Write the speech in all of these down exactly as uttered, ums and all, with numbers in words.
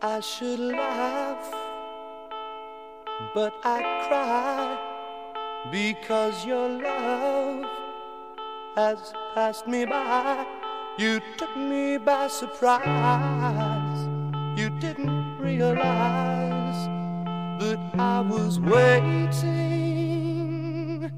I should laugh, but I cry, because your love has passed me by. You took me by surprise. You didn't realize that I was waiting.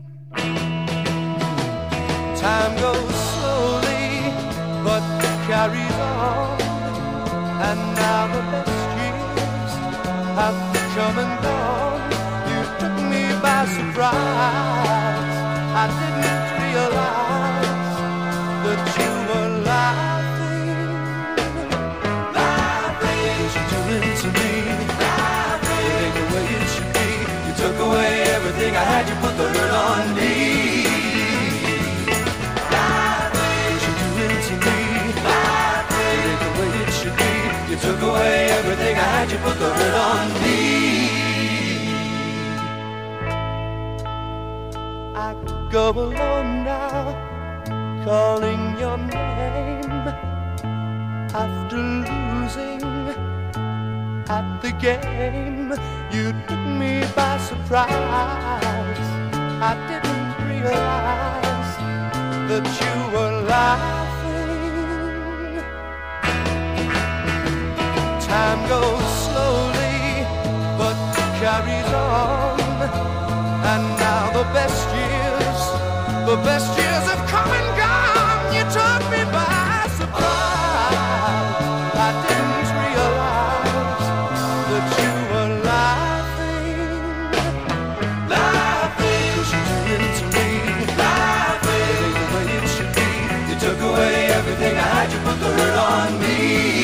Time goes slowly, but carries on. And now the best years have come and gone. You took me by surprise. I didn't realize that you were laughing. Laughing. Cause you're doing to me laughing. It ain't the way it should be. You took away everything I had. You put the hurt on me. Laughing. Cause you're doing to me laughing. It ain't the way it should be. You took away everything I had, you put the hurt on me. I go alone now, calling your name. After losing at the game, you took me by surprise. I didn't realize that you were laughing. Time goes slowly, but carries on. And now the best years, the best years have come and gone. You took me by surprise. I didn't realize that you were laughing. Laughing. Cause you're doing to me laughing. It ain't the way it should be. You took away everything I had, you put the hurt on me.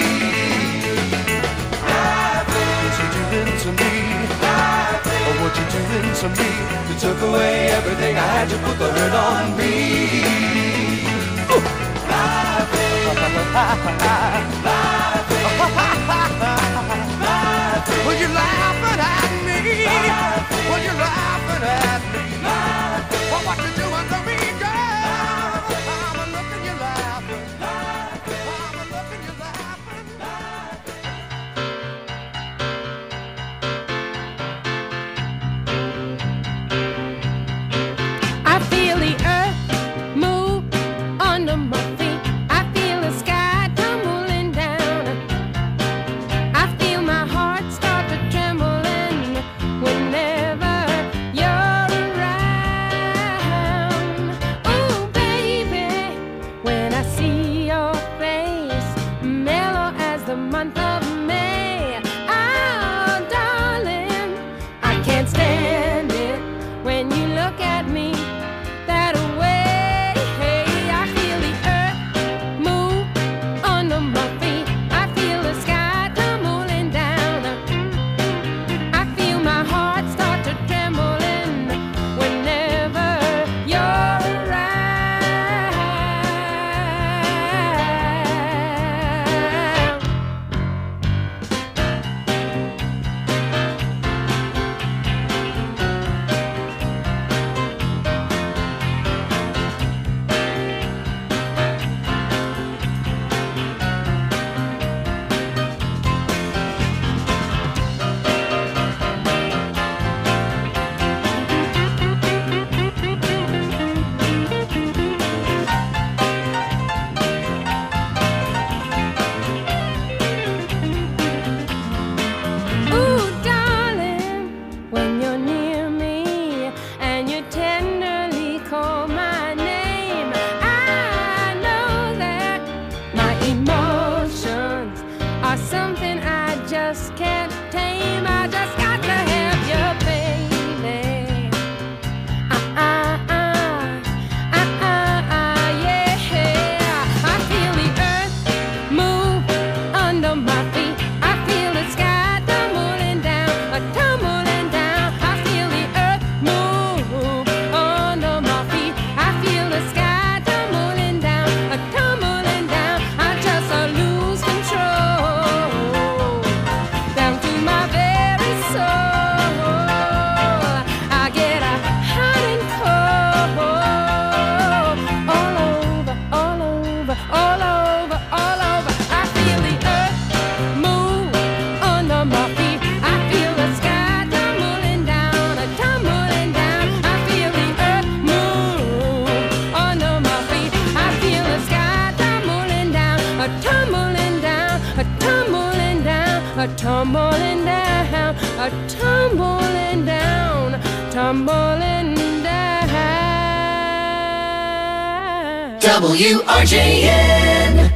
To me, laughing. Oh, what you doing to me? You took away everything I had, you put the hurt on me. Ooh. Laughing, laughing, laughing. Well, you're laughing at me. Laughing. Well, you're laughing at me. Laughing. Well, what you doing to me, girl? I'm a looking, you laughing. Laughing. I'm a looking, you laughing. Laughing. My a tumbling down, a tumbling down, tumbling down. W R J N.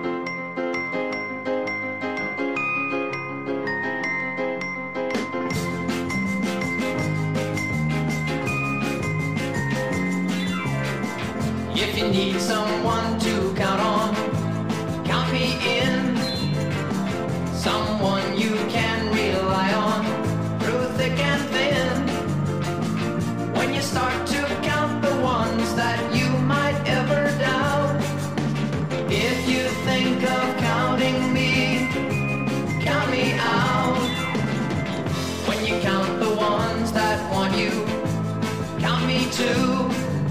If you need someone to count on, count me in. Someone you can rely on through thick and thin. When you start to count the ones that you might ever doubt, if you think of counting me, count me out. When you count the ones that want you, count me too.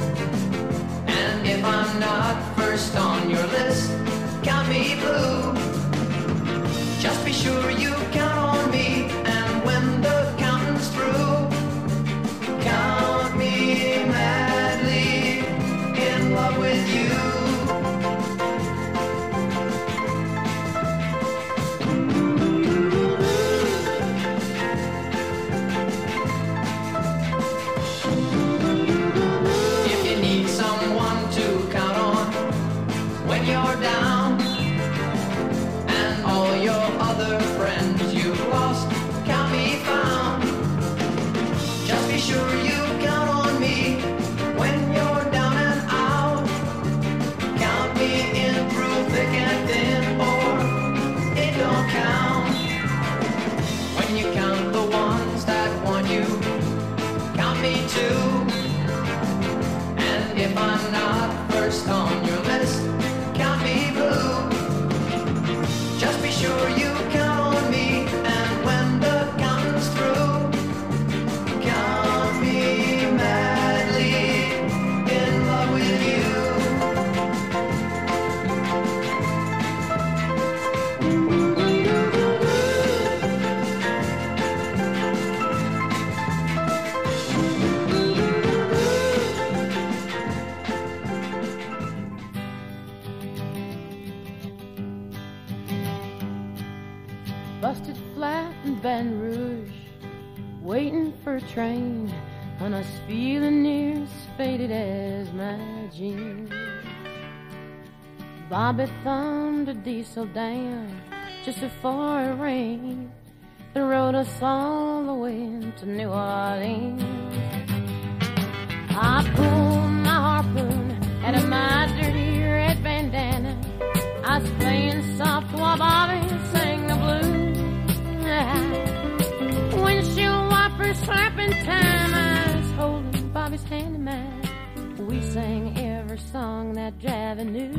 If I'm not first on your list, count me blue. Just be sure you count on me, and when the counting's through, count me madly in love with you. You're down, and all your other friends you've lost count me found. Just be sure you count on me when you're down and out. Count me in through thick and thin, or it don't count. When you count the ones that want you, count me too. And if I'm not first on your list, count me blue. Just be sure you count on me, and when the counting's through, count me madly in love with you. Busted flat in Baton Rouge, waiting for a train, and I was feeling near as faded as my jeans. Bobby thumbed a diesel down just before it rained and rode us all the way to New Orleans. I pulled my harpoon out of my dirty red bandana. I was playing soft while Bobby sang the blues. Windshield wipers slapping time, I was holding Bobby's hand in mine. We sang every song that Javi knew.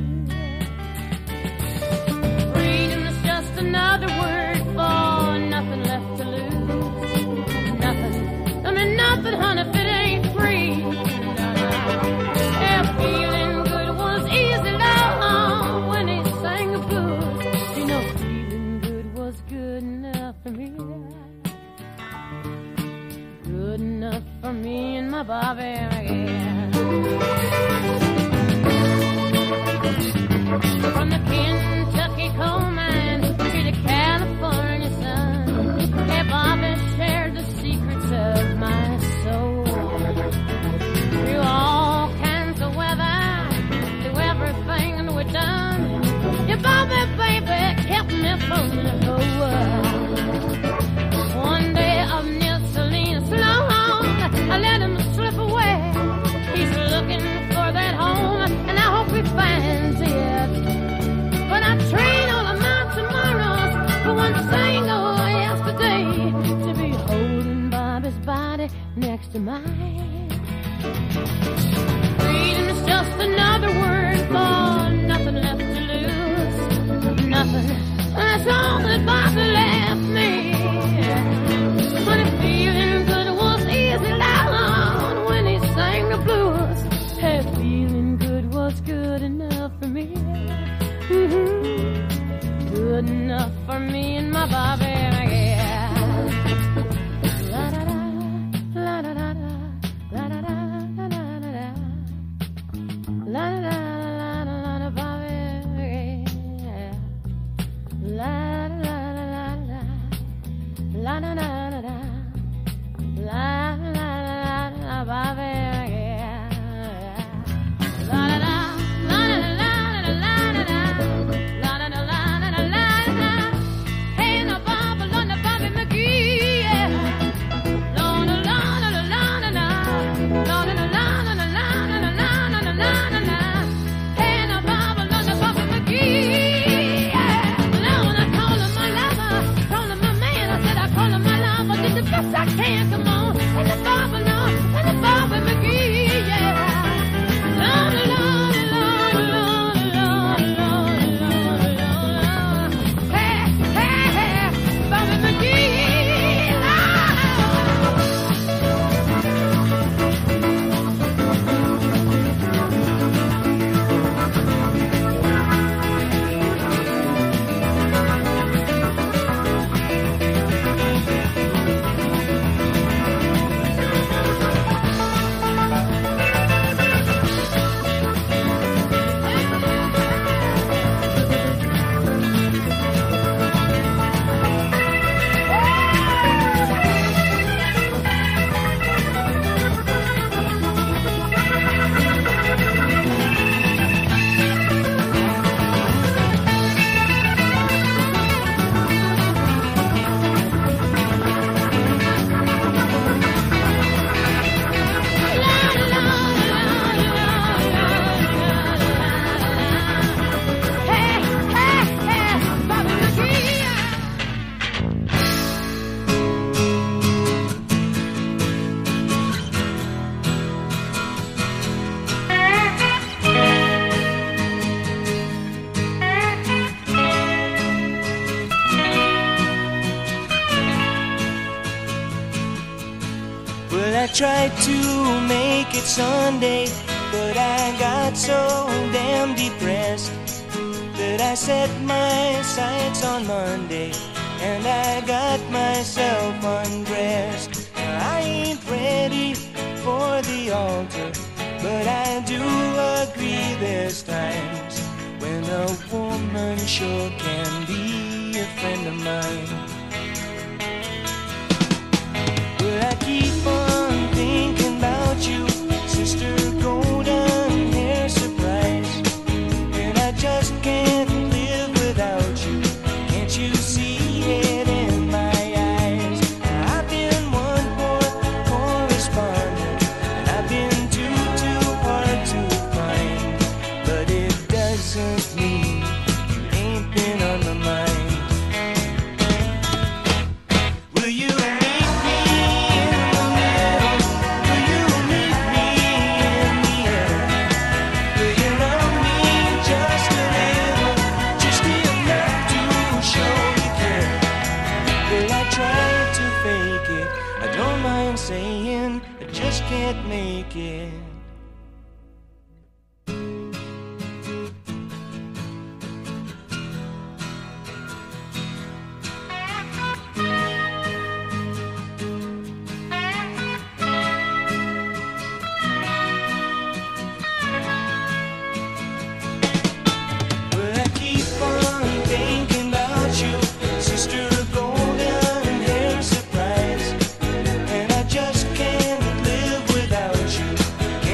Freedom is just another word for nothing left to lose. Nothing, I mean nothing, honey, if it ain't free. Yeah, feeling good was easy, love, when he sang the blues. You know, feeling good was good enough for me. Good enough for me and my Bobby, yeah. From the Kentucky coal mine to the California sun, yeah, Bobby shared the secrets of my soul. Through all kinds of weather, through everything that we've done, yeah, Bobby, baby, kept me from the whole world. One day up near Salinas, I let him slip away. He's looking for that home, and I hope he finds it. But I trade all of my tomorrows for one single yesterday, to be holding Bobby's body next to mine. Freedom is just another word for nothing left to lose. Nothing, that's all that Bobby left me. But if feeling good was easy, loud when he sang the blues, hey, feeling good was good enough for me. Mm-hmm. Good enough for me and my Bobby, yeah. La da da, la da da da, la da da, la da da da, la da da, la da la da, Bobby, yeah. La da da da da. I tried to make it Sunday, but I got so damn depressed that I set my sights on Monday and I got myself undressed. I ain't ready for the altar, but I do agree there's times when a woman sure can be a friend of mine. But I keep on thinking about you, Sister Golden Hair Surprise, and I just can't live without you. Can't you see it in my eyes? I've been one poor correspondent, and I've been too, too hard to find, but it doesn't mean you ain't been on my mind. Will you saying I just can't make it. Well, I keep on thinking about you, Sister Golden Hair Surprise, and I just can't live without you.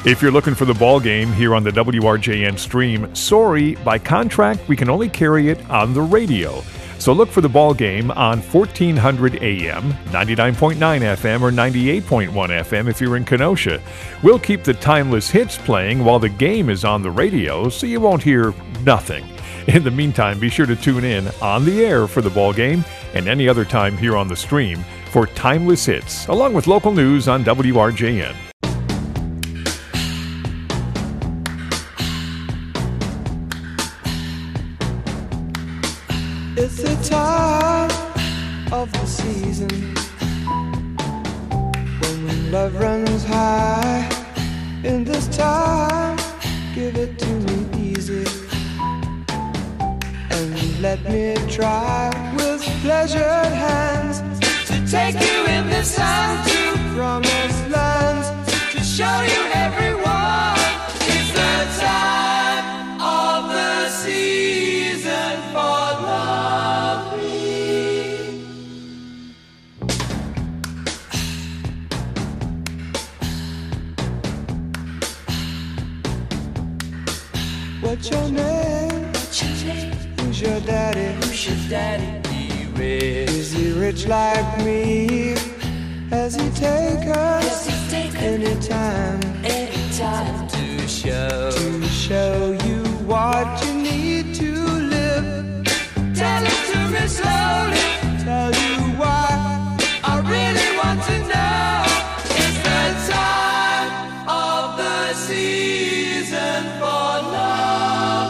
If you're looking for the ball game here on the W R J N stream, sorry, by contract, we can only carry it on the radio. So look for the ball game on fourteen hundred A M, ninety-nine point nine F M, or ninety-eight point one F M if you're in Kenosha. We'll keep the timeless hits playing while the game is on the radio, so you won't hear nothing. In the meantime, be sure to tune in on the air for the ball game and any other time here on the stream for timeless hits, along with local news on W R J N. It's the time of the season when love runs high. In this time, give it to me easy and let me try with pleasured hands to take you in the sun to promised lands, to show you everyone. It's the time of the season for love. What's your name? What's your name? Who's your daddy? Who's your daddy? He rich. Is he rich like me? Has he take us he take anytime? Anytime to show to show you what you need to live. Tell it to me slowly. Tell you why I really want to know. It's the time of the season for love.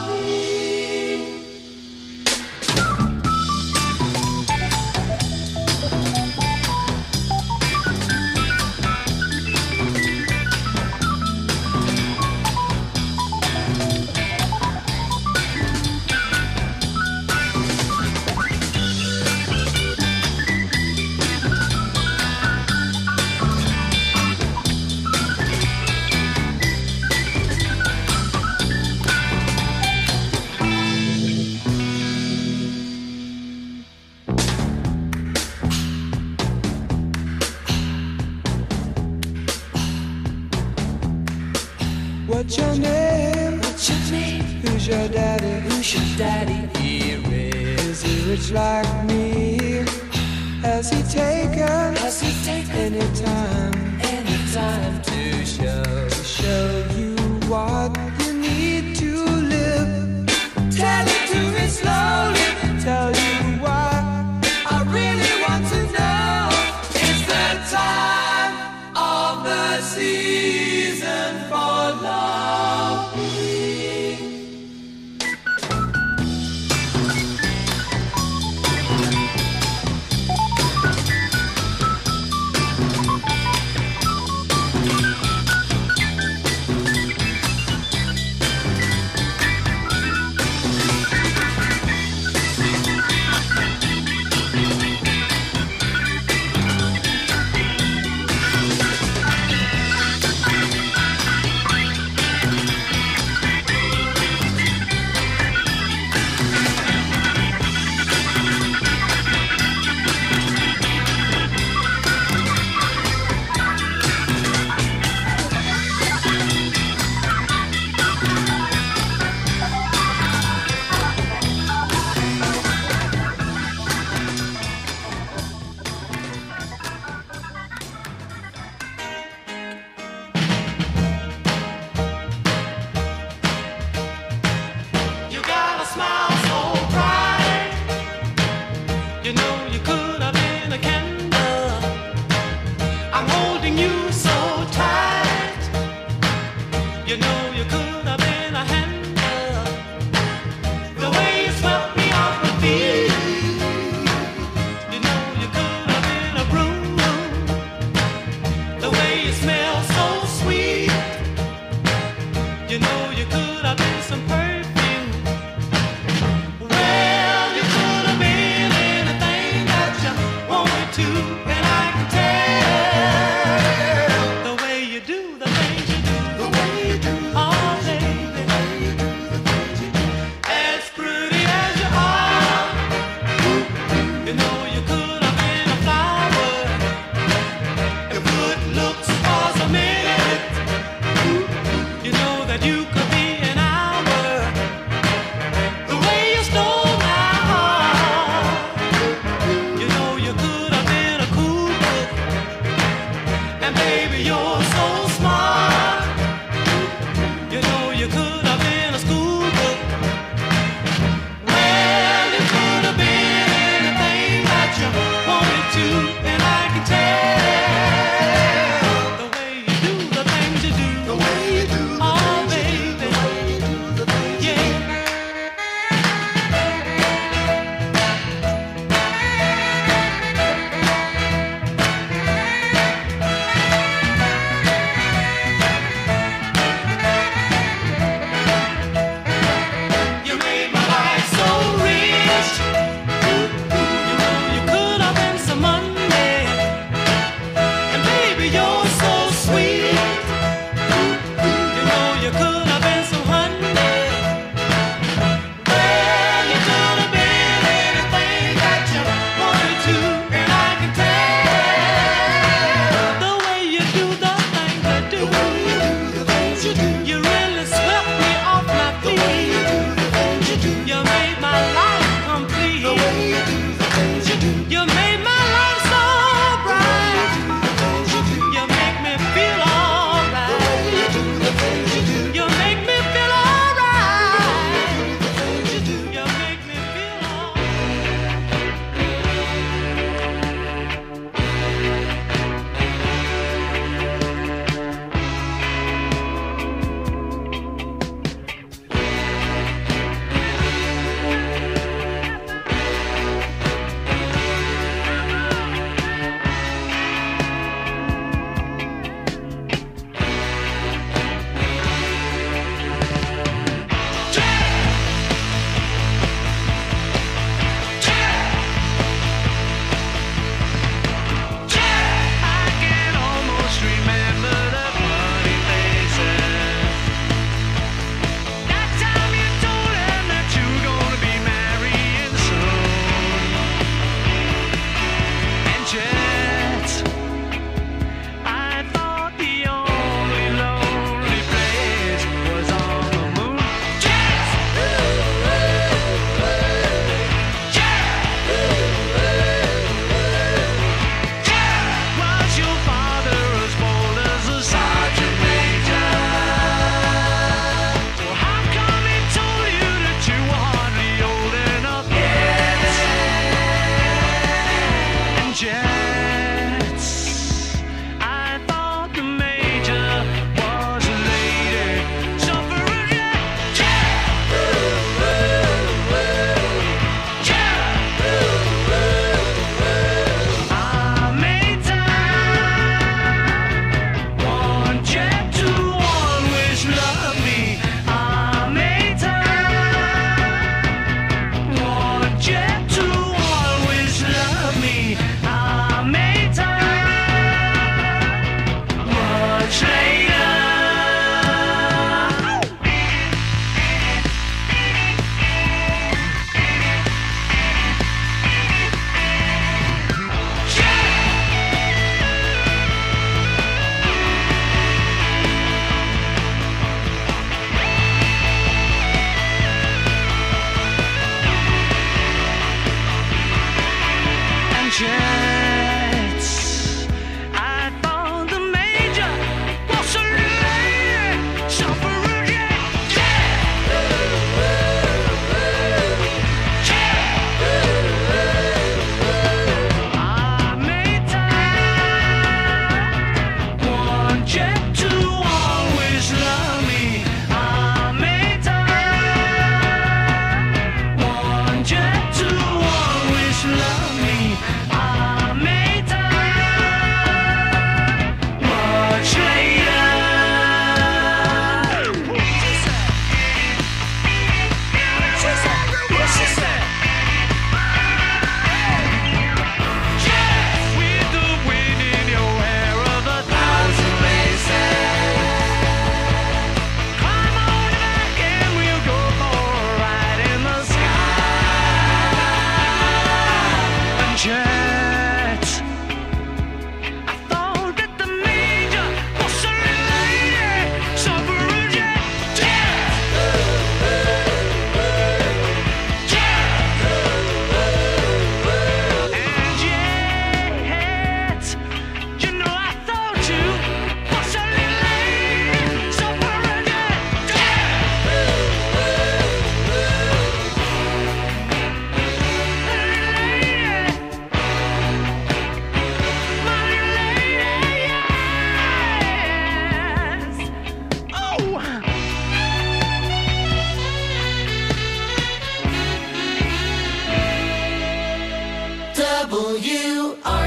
What's your name? What's your name? Who's your daddy? Who's your daddy? He rich. Is he rich like me? Has he taken? Has he taken anytime? Anytime to show to show you what you need to live. Tell it to me slowly. Tell you why I really want to know. It's the time of the season for love.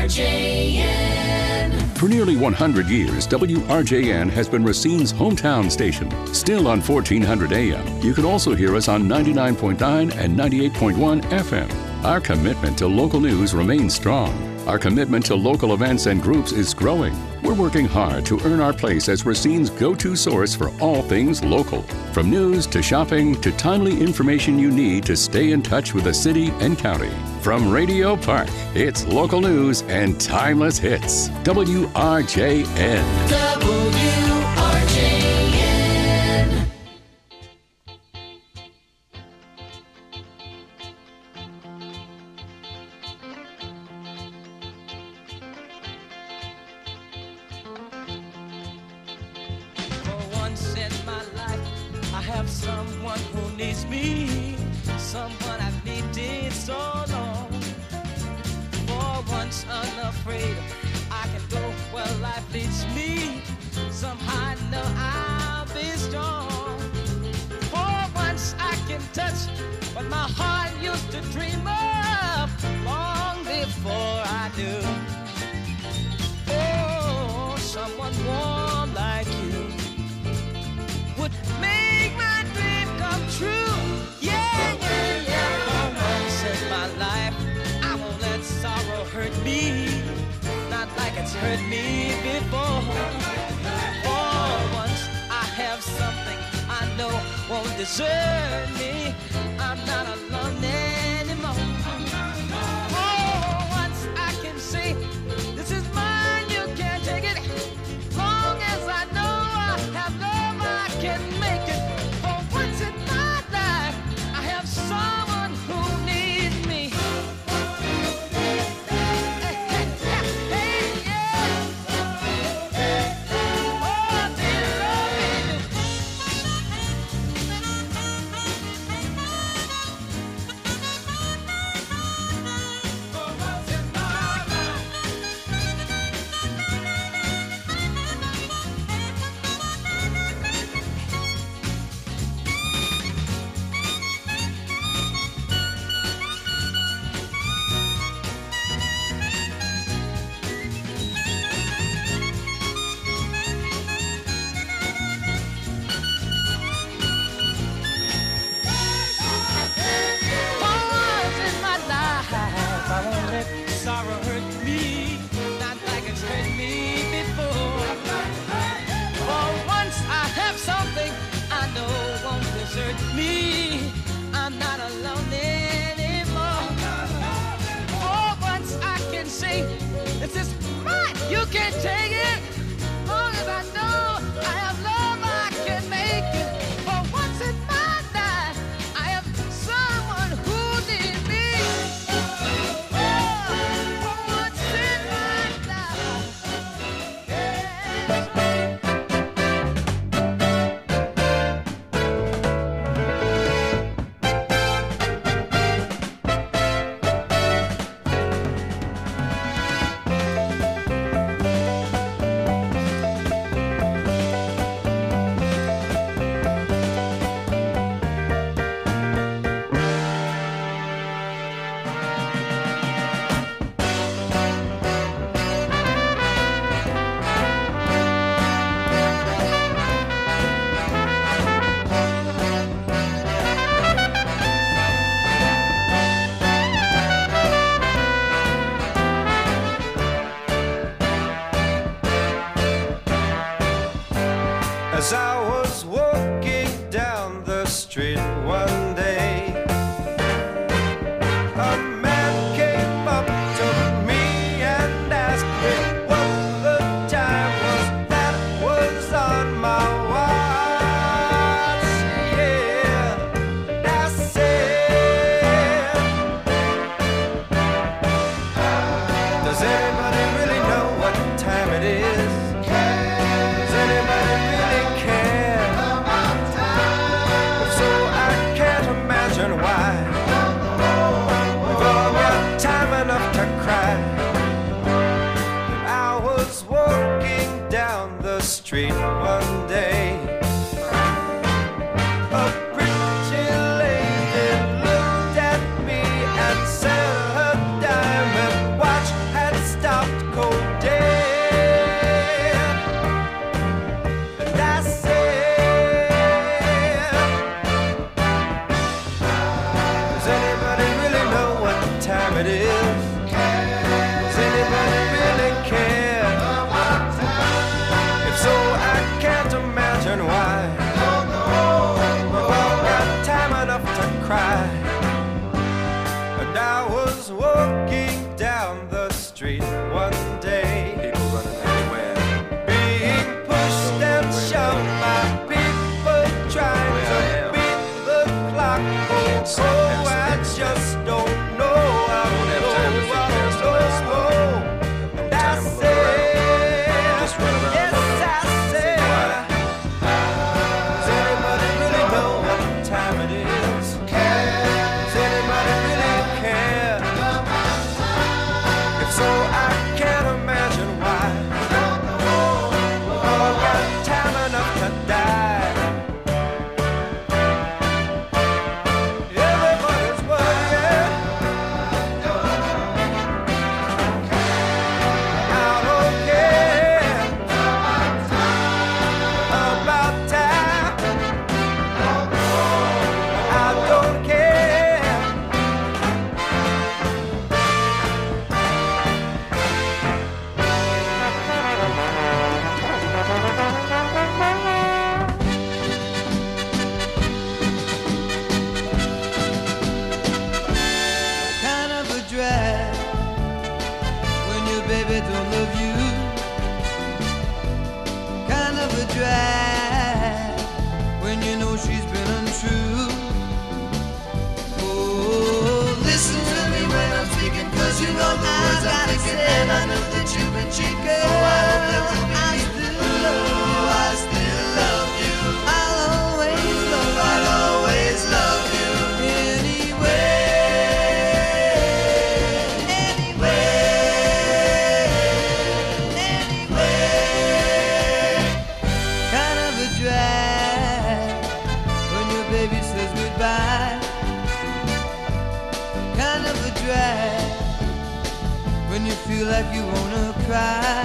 J N. For nearly one hundred years, W R J N has been Racine's hometown station. Still on fourteen hundred A M, you can also hear us on ninety-nine point nine and ninety-eight point one F M. Our commitment to local news remains strong. Our commitment to local events and groups is growing. We're working hard to earn our place as Racine's go-to source for all things local. From news to shopping to timely information you need to stay in touch with the city and county. From Radio Park, it's local news and timeless hits. W R J N. W R J N. For once in my life, I have someone who needs me, someone I've needed so long. For once unafraid, I can go where life leads me. Somehow I know I'll be strong. For once I can touch what my heart used to dream of long before I knew. Oh, someone warm like you would make my dream come true. Yeah, yeah, yeah. For once in my life, I won't let sorrow hurt me, not like it's hurt me before. For once I have something I know won't desert me. I'm not alone anymore. For once I can say, this is mine, you can't take it. Long as I know I have love, I can make it. For once in my life, I have someone who needs me. Hey, hey, hey, yeah. Oh, dear Lord. For once in my life. For once in my life, I won't let sorrow hurt me, not like it's hurt me before. For once I have something I know won't desert me. I'm not alone anymore. For once I can say, this is mine, you can't take it. Long as I know I have love, I can make it. For once in my life, I have someone who needs me. Oh, for once in my life, As I was walking down the street one day, a man came up to me and asked me what the time was that was on my watch. Yeah, and I said, does anybody really know what time it is? Does anybody really care? If so, I can't and sing past the I next just step. don't know. I We won't have time to think past the last spot. No time to look around. Just run around Yes, looking. I said. Quiet. Does anybody really know what time it is? Does anybody really care? If so, I can't imagine why. All got time enough to die. Everybody's worried. I don't care about time. I don't care. Kind of a drag when your baby don't love you. Kind of a drag when you know she's been untrue. Oh, listen to me when I'm speaking, cause you know the words I'm thinking, and I know that you've been cheating. Oh, I hope there will be I still love you, I still love you. I'll always love you, I'll always love you. Anyway, anyway, anyway. Kind of a drag when your baby says goodbye. Kind of a drag when you feel like you wanna cry.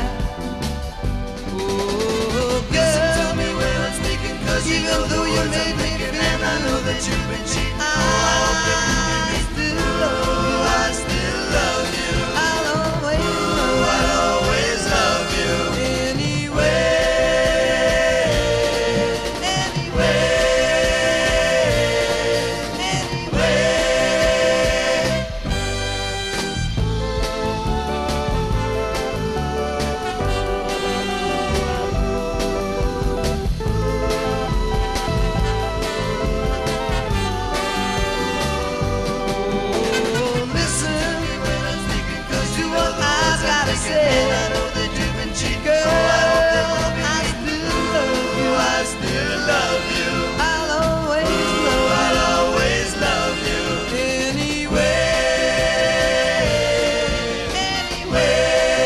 Oh, girl, listen to me when I'm speaking, cause even though you may think it, and I know that you've been cheating. Oh, I hope that you still love you, I still love you. I'll always love you, I'll always love you. Anyway, anyway, anyway. Oh, listen when I'm speaking, cause you are I've gotta say. I know that you've been cheating. Girl, I still love you, I still love you. I'll always love you, I'll always love you. Anyway, anyway,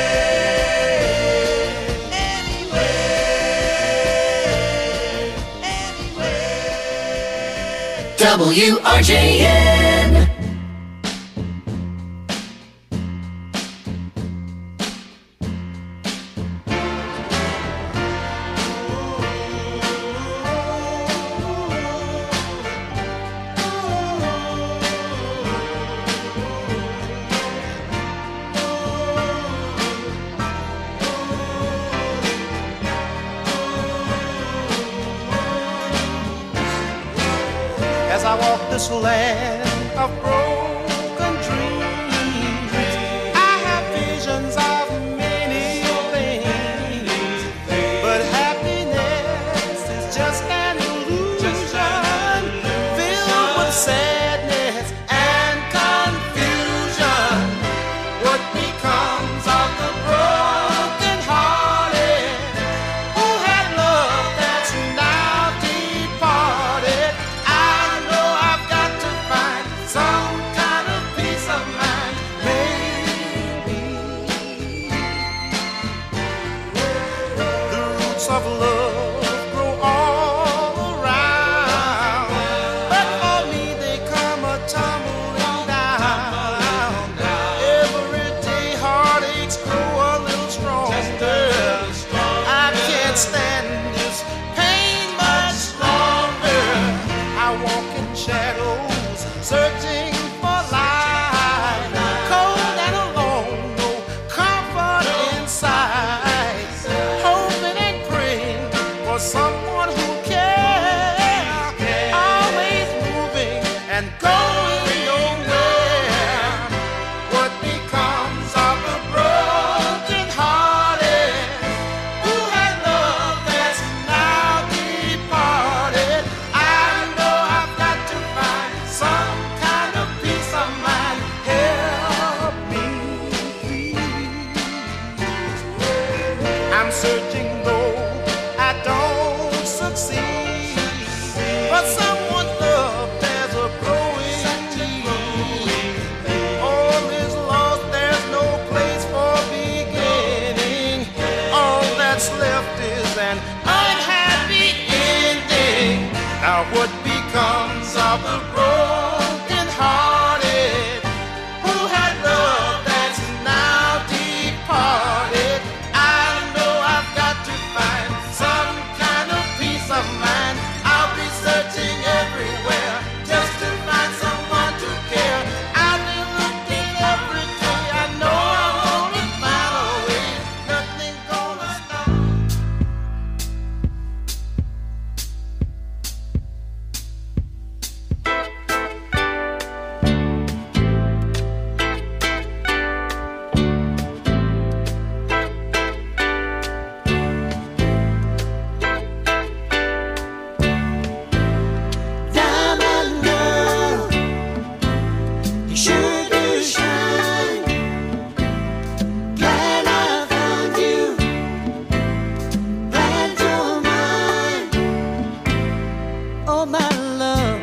anyway, anyway. W R J N. As I walk this land of broken dreams, I have visions of many things, but happiness is just an illusion, filled with sadness and confusion. What becomes of the broken hearted who had love that's now departed? I know I've got to find some kind of peace of mind, maybe. The roots of love grow all around, but for me they come a tumbling down. Every day heartaches grow a little stronger. I can't stand this pain much longer. I walk in shadows, searching for light, cold and alone, no comfort inside, hoping and praying for someone who cares, always moving and going nowhere. What becomes of the broken hearted who had love that's now departed? I know I've got to find some now what becomes of the broken hearted who had love that's now departed. I know I've got to find some kind of peace of mind. I'll be searching everywhere just to find someone to care. I've been looking every day. I know I'm gonna find a way. Nothing gonna stop. Diamond girl, you sure do shine. Glad I found you. Glad you're mine. Oh my love,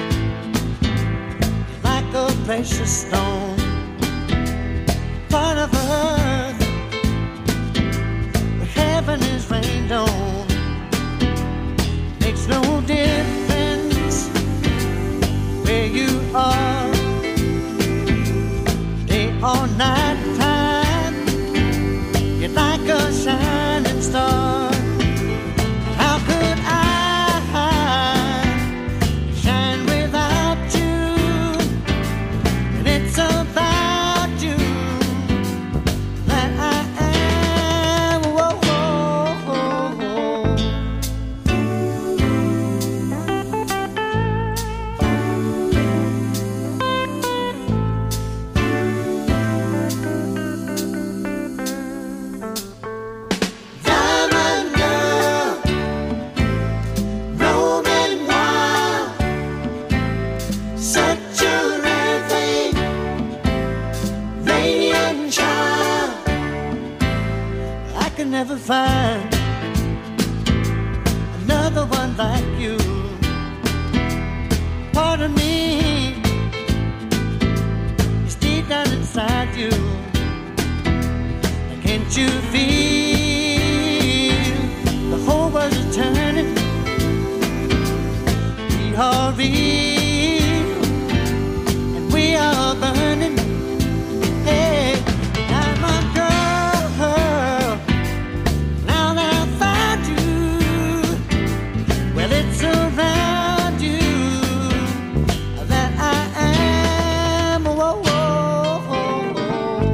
you're like a precious stone, part of earth, where heaven is rained on. Makes no difference where you are, day or night time. You're like a shining star. How could I shine without you? And it's about you that I am. Whoa, whoa, whoa, whoa. Diamond girl, roaming wild, such a rare thing, radiant child. I can never find another one like you. Part of me is deep down inside you. Can't you feel the whole world is turning? We are real and we are burning. Hey, diamond girl, now that I found you, well it's around you that I am. Whoa, whoa, whoa, whoa.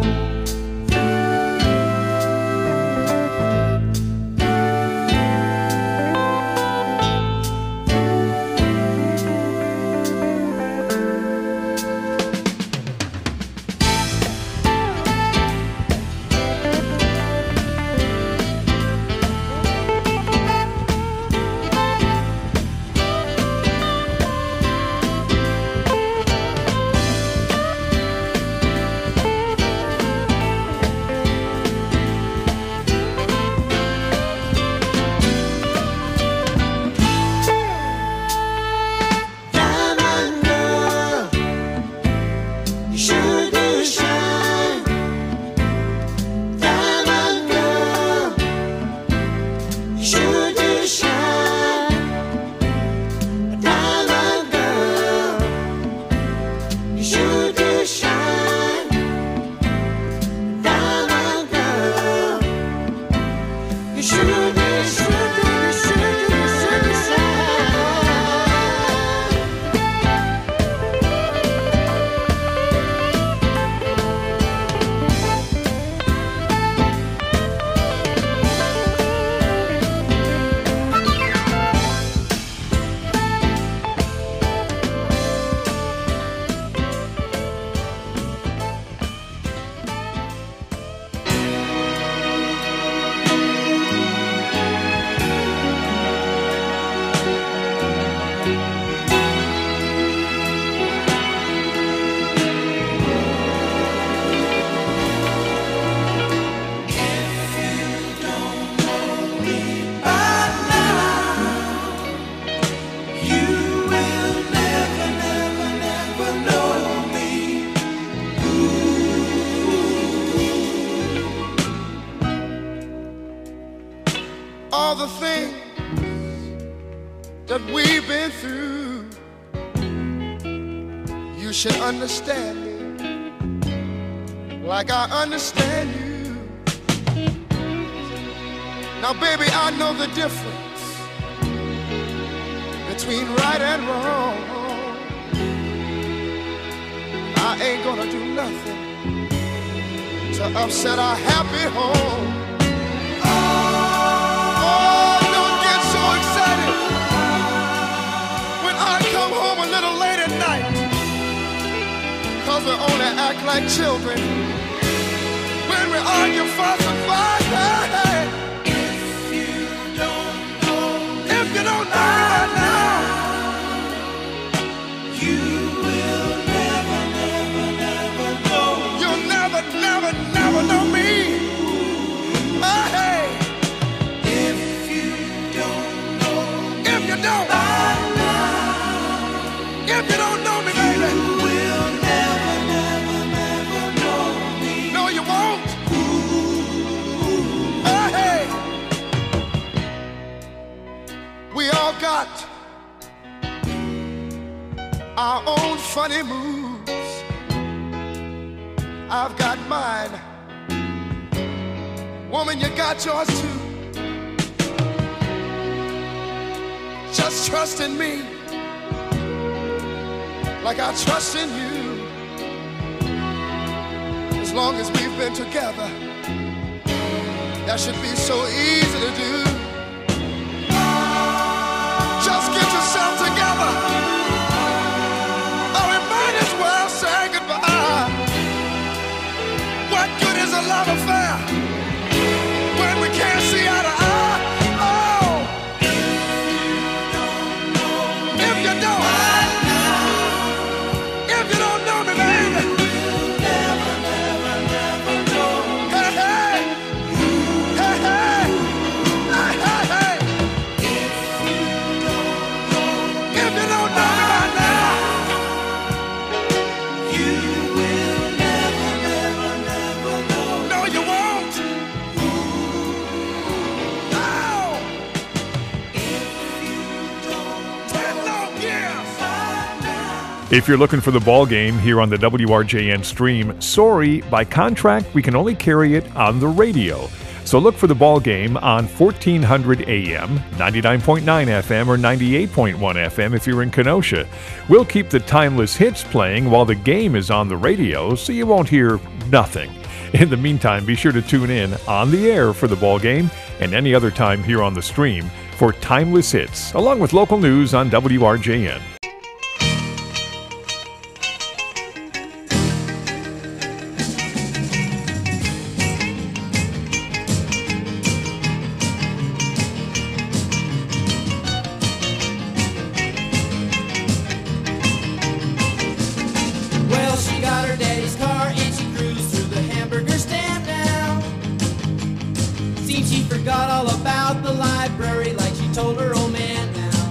should understand me like I understand you. Now, baby, I know the difference between right and wrong. I ain't gonna do nothing to upset our happy home. Oh, don't get so excited when I come home a little late at night, 'cause we only act like children when we argue, fuss, and fight. Hey, hey. If you don't know right now, you will never, never, never know. You'll never, never, never know me. Oh, hey. If you don't know, if you don't, if you don't know me, baby, you will never, never, never know me. No, you won't. Oh, hey. We all got our own funny moves. I've got mine. Woman, you got yours too. Just trust in me like I trust in you. As long as we've been together, that should be so easy to do. Just get yourself together, or we might as well say goodbye. What good is a love affair when we can't see eye to eye? Oh, if you don't, if you don't know me, baby, you'll never, never, never know. Hey, hey, hey, hey, hey, hey, hey. If you don't know me by now, you will never, never, never know. No, you won't. No. If you don't ten long years. If you're looking for the ball game here on the W R J N stream, sorry, by contract, we can only carry it on the radio. So look for the ball game on fourteen hundred A M, ninety-nine point nine F M, or ninety-eight point one F M if you're in Kenosha. We'll keep the timeless hits playing while the game is on the radio, so you won't hear nothing. In the meantime, be sure to tune in on the air for the ball game and any other time here on the stream for timeless hits, along with local news on W R J N. Well, she got her daddy's car and she cruised through the hamburger stand now. Seems she forgot all about the library like she told her old man now.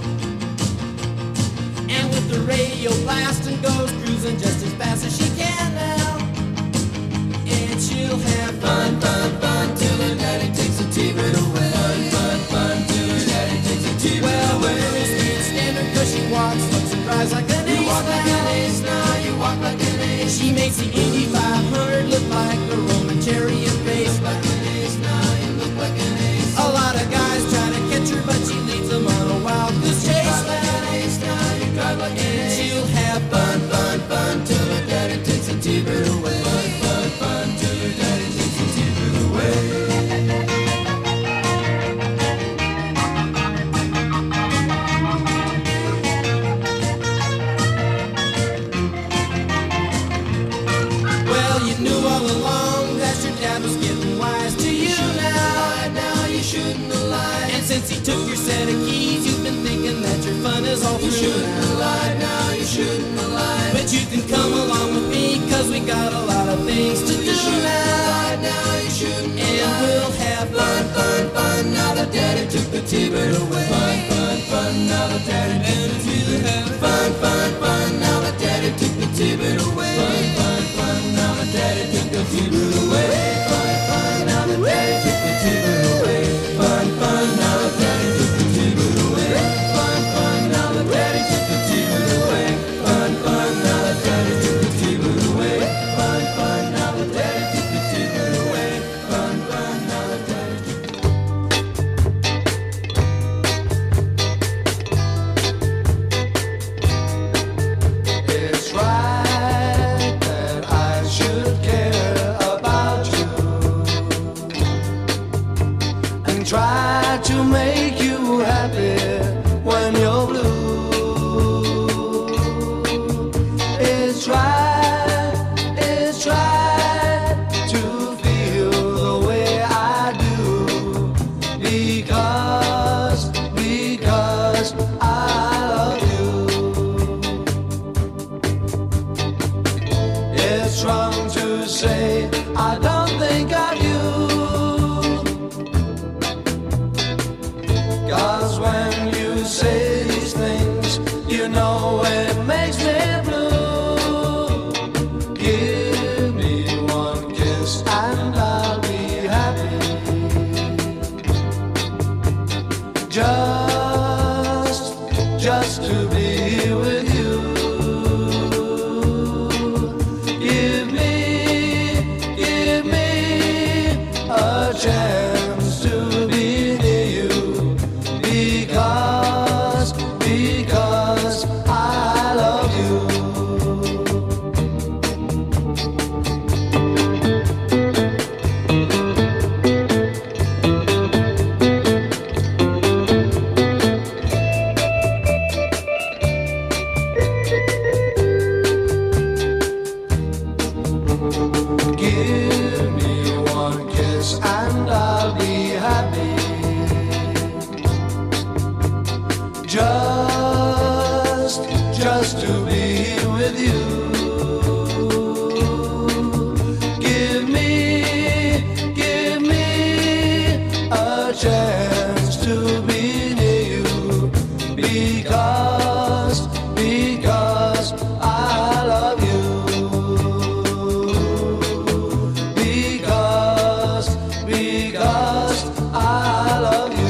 And with the radio blasting goes cruising just as fast as she can now. And she'll have fun, fun, fun till her daddy takes a T-bird away. Fun, fun, fun till her daddy takes a T-bird well, away. Well, the girls can't stand her 'cause she walks, looks and drives like an ace. You walk like an ace now, you walk like an ace. She makes the Indy five hundred look like a Roman chariot race. Look like an ace now, you look like an ace. A lot of guys try to catch her, but she leads them on a wild goose chase. You drive like an ace now, you drive like an ace. She'll have fun, fun, fun till her daddy takes a T-bird away. Fun, fun, fun till her daddy takes a T-bird away. Well, you knew all along that your dad was getting wise to you now. Now you shouldn't have lied. And since he took your set of keys, you've been thinking that your fun is all through. You shouldn't have lied. Now you shouldn't have lied. But you can come along with me 'cause we got a lot of things to do now. Now you shouldn't have lied. And we'll have fun, fun, fun. Now that daddy took the T-bird away. Fun, fun, fun. Now that daddy took the T-bird away. Fun, fun, fun. Now that daddy took the T-bird away. Fun, fun, fun. Now that daddy took the T-bird away. Fun, fun. Now that daddy took the T-bird away. Fun, fun. Now that daddy took the T-bird away. Fun, fun. Now that daddy took the T-bird away. Fun, fun. Now that daddy you know it makes me blue. Give me one kiss and I'll be happy. Just, just to be with you. Give me, give me a chance to be near you. Because, because I love you. Give me one kiss and I'll be happy. Just, just to be with you. Give me, give me a chance to be near you. Because, because I love you. Because, because I love you.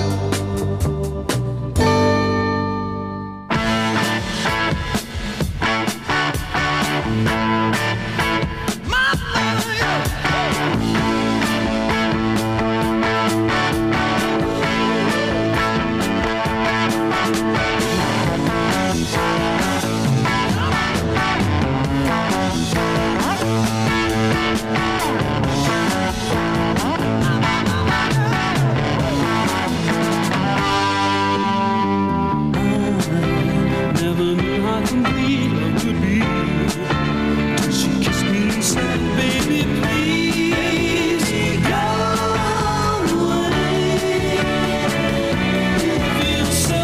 Never knew how complete love could be till she kissed me and said, "Baby, please go away." It feels so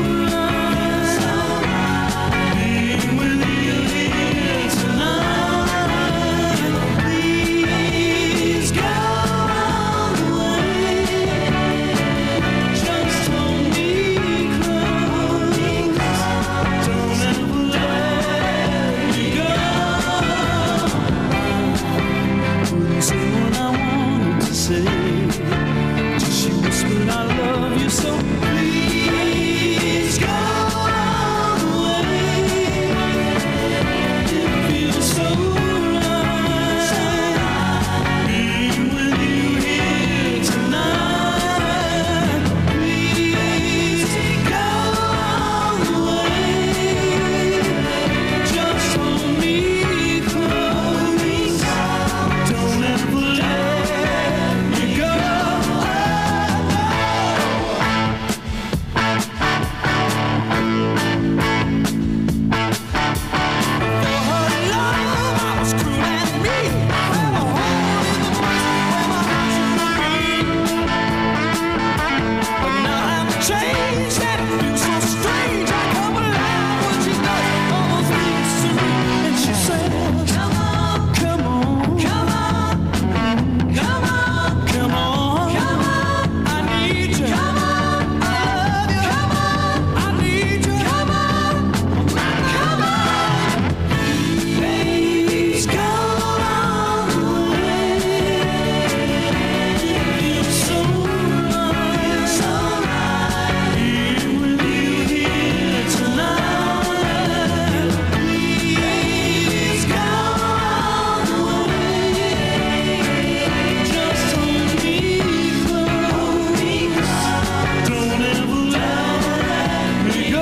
right being with you here tonight. Please go away. Just hold me close. Don't ever let me go. Couldn't say what I wanted to say. Till she whispered, "I love you so." Please go away. It feels so right being with you here tonight. Please go away. Just hold me close. Don't ever let me go. For her love, I was cruel and mean. Fell a hole in the place where my heart should be. But now I'm changed and it feels so strange. I come alive when she does almost speaks to me. And she says, "Come on, come on, come on, come on, come on, come on. I need you. Come on, I love you. Come on, I need you. Come on, come on. Please go away. It feels so right, so right being with you here tonight. Please go away. Just hold me close. Don't ever let me go.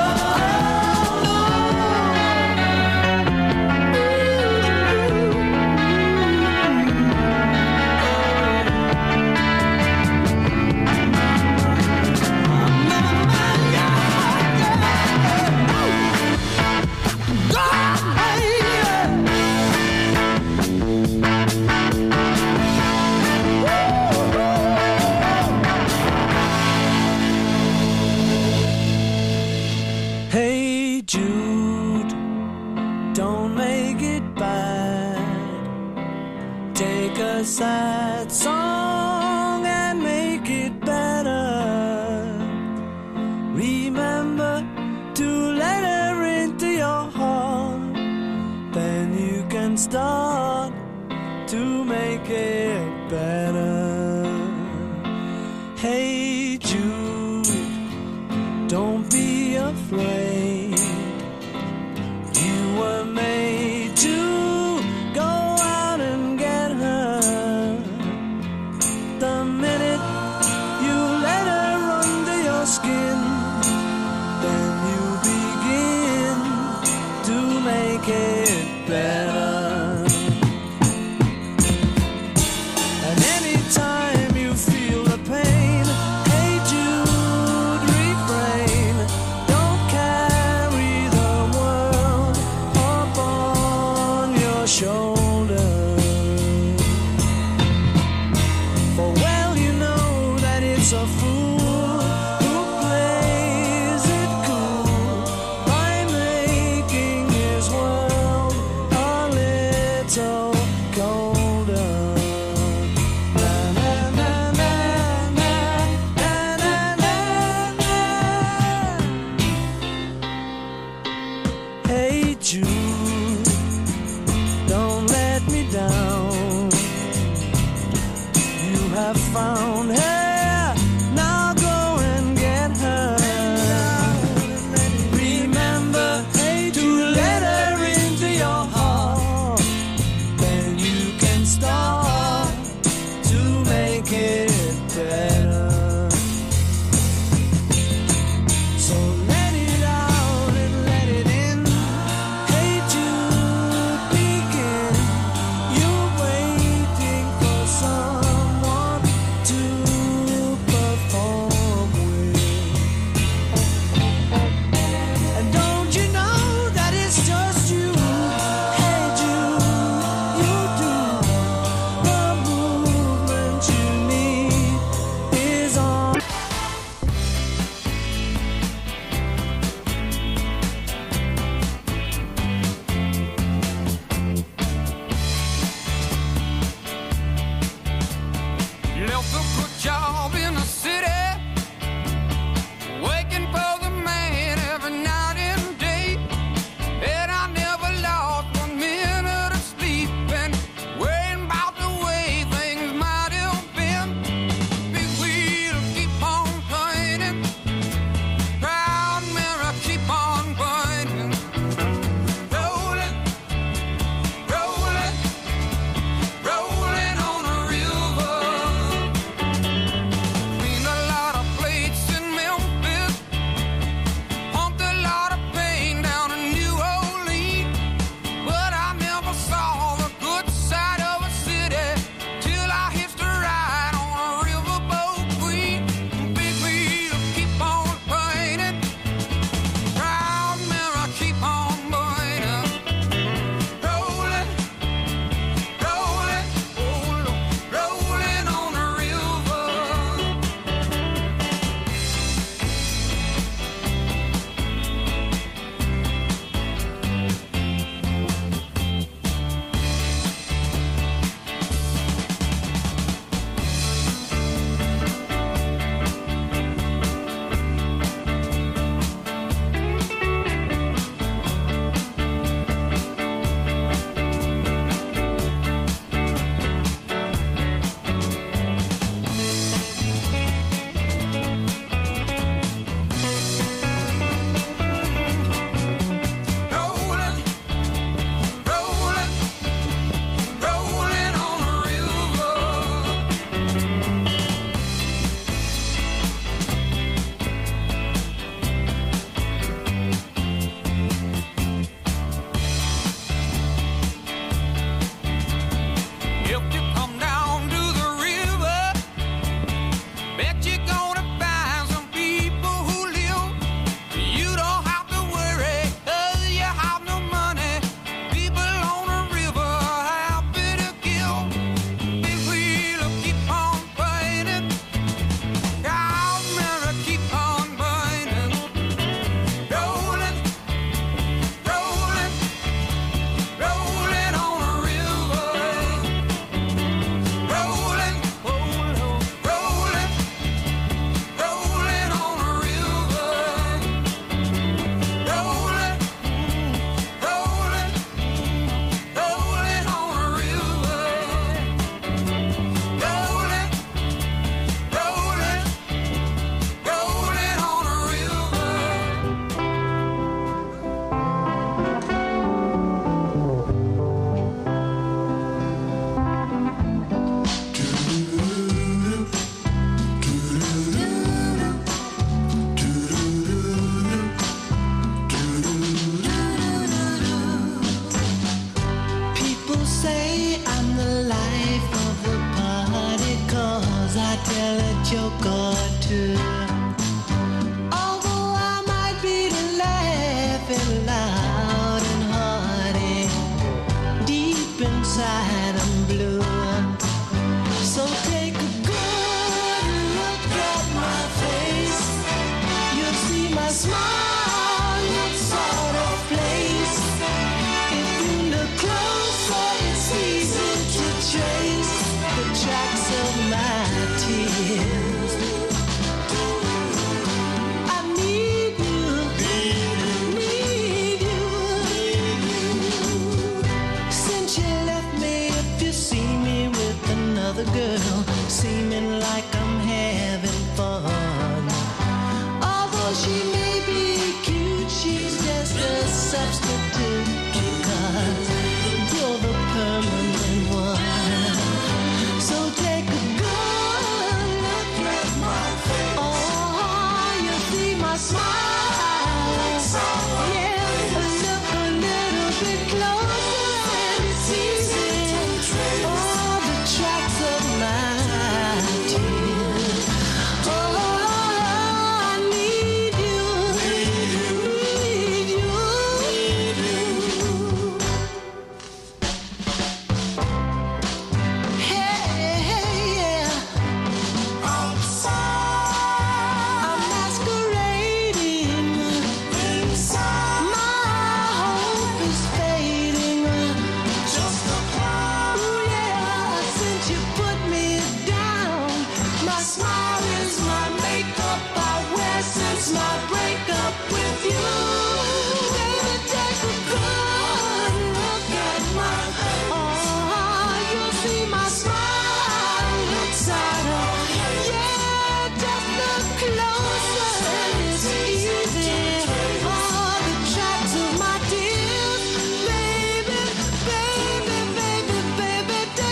Hey Jude, don't make it bad. Take a sad song and make it better. Remember to let her afraid. You were made to go out and get her. The minute you let her under your skin, then you begin to make it better. And anytime you feel the pain, hey Jude, refrain. Don't carry the world up on your shoulder. For well you know that it's a fool who plays it cool by making his world a little colder. Na, na, na, na, na, na, na, na, na. Hey Jude, don't let me down. You have found her, now go and get her. Remember to let her into your heart, then you can start to make it better. So let it out and let it in. Hey joke or two. Although I might be laughing loud and hearty, deep inside I'm blue. So take a good look at my face. You'll see my smile looks sort of place. If you look closer, it's easy to trace the tracks of my tears. I need you, need you. Since you left me, if you see me with another girl,